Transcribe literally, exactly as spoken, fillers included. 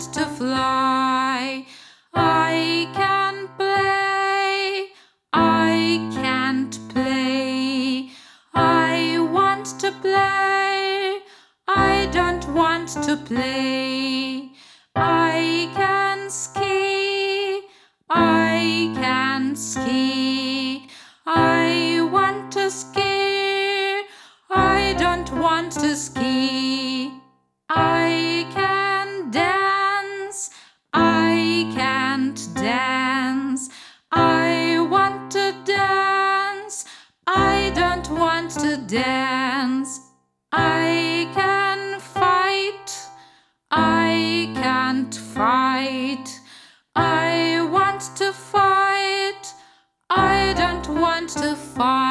want to fly. I can play. I can't play. I want to play. I don't want to play. I can ski. I can ski. I want to ski. I don't want to ski. I can dance. I can't dance. I want to dance. I don't want to dance. I can fight. I can't fight. I want to fight. I don't want to fight.